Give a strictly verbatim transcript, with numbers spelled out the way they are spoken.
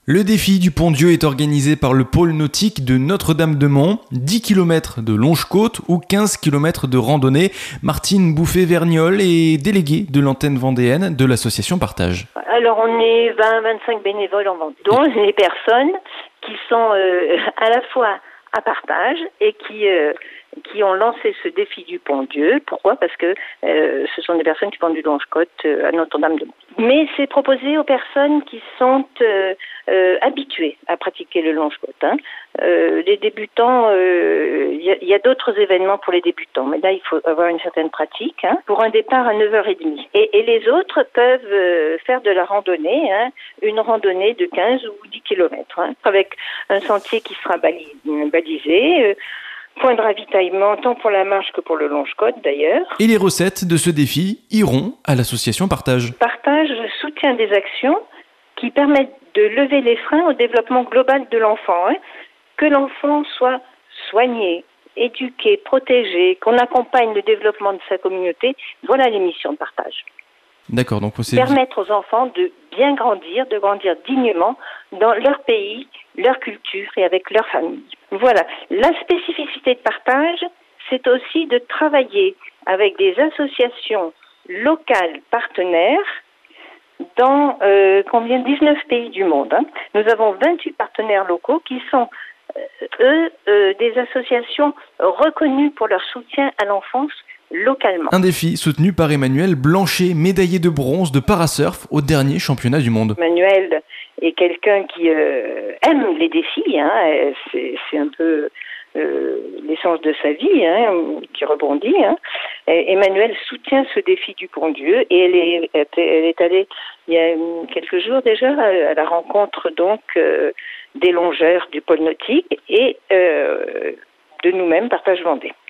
Le défi du Pont-Dieu est organisé par le pôle nautique de Notre-Dame-de-Mont, dix kilomètres de longe-côte ou quinze kilomètres de randonnée. Martine Bouffet-Vergnol est déléguée de l'antenne vendéenne de l'association Partage. Alors on est vingt à vingt-cinq bénévoles en Vendée, dont les personnes qui sont euh, à la fois à Partage et qui euh, qui ont lancé ce défi du Pont-Dieu. Pourquoi ? Parce que euh, ce sont des personnes qui font du longe-côte euh, à Notre-Dame-de-Mont. Mais c'est proposé aux personnes qui sont euh, euh, habituées à pratiquer le longe-côte. Hein. Euh, les débutants, il euh, y, y a d'autres événements pour les débutants, mais là il faut avoir une certaine pratique. Hein, pour un départ à neuf heures trente. Et, et les autres peuvent euh, faire de la randonnée, hein, une randonnée de quinze ou dix kilomètres, hein, avec un sentier qui sera bali- balisé. Euh, Point de ravitaillement tant pour la marche que pour le longe-côte d'ailleurs. Et les recettes de ce défi iront à l'association Partage. Partage soutient des actions qui permettent de lever les freins au développement global de l'enfant. Hein. Que l'enfant soit soigné, éduqué, protégé, qu'on accompagne le développement de sa communauté. Voilà les missions de Partage. D'accord, donc c'est... Permettre aux enfants de bien grandir, de grandir dignement dans leur pays, leur culture et avec leur famille. Voilà. La spécificité de Partage, c'est aussi de travailler avec des associations locales partenaires dans euh, combien dix-neuf pays du monde. Hein. Nous avons vingt-huit partenaires locaux qui sont, euh, eux, euh, des associations reconnues pour leur soutien à l'enfance localement. Un défi soutenu par Emmanuel Blanchet, médaillé de bronze de parasurf au dernier championnat du monde. Emmanuel est quelqu'un qui euh, aime les défis, hein, c'est, c'est un peu euh, l'essence de sa vie, hein, qui rebondit. Hein. Et Emmanuel soutient ce défi du Pont-Dieu et elle est, elle est allée il y a quelques jours déjà à la rencontre donc euh, des longeurs du pôle nautique et euh, de nous-mêmes, Partage Vendée.